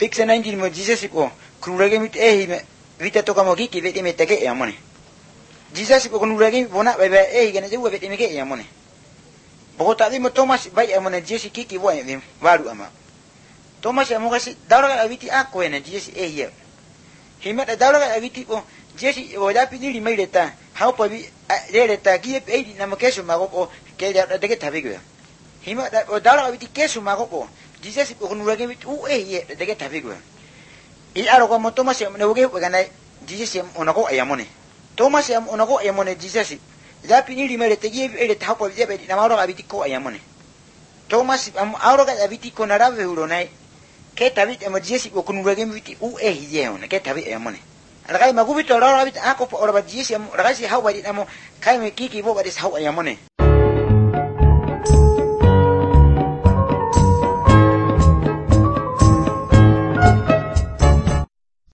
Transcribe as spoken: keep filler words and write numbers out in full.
Pixel nineteen mo Jesus ko kunurage mit eh vita to kamo kiki vete metake e amone Jesus ko kunurage bona bebe eh gane je vete meke e amone bogota di mo Thomas bai amone Jesus kiki wo e waru ama Thomas amo kasi dawra aviti ako ene Jesus eh ye hima da dawra aviti ko Jesus o da pidiri maileta how pa bi leta ki e na mo keso mago ko ke da de ke tabe go hima da dawra aviti keso mago ko Jesus ko kunurage mit u eh ye de ke tabe go I aro ko mo Thomas ya ne uge gana Jesus ya onako ayamone Thomas ya onako ayamone Jesus ya piniri mere te gi ele ta ko je be na maro abiti ko ayamone Thomas am aro ga abiti ko na rave uro nai ke tabi mo Jesus ko kunurage mit u eh ye on ke tabi ayamone ala ga magubi to ro abiti ako ora ba Jesus ya ra ga si hawa di namo kai me kiki bo ba dis hawa ayamone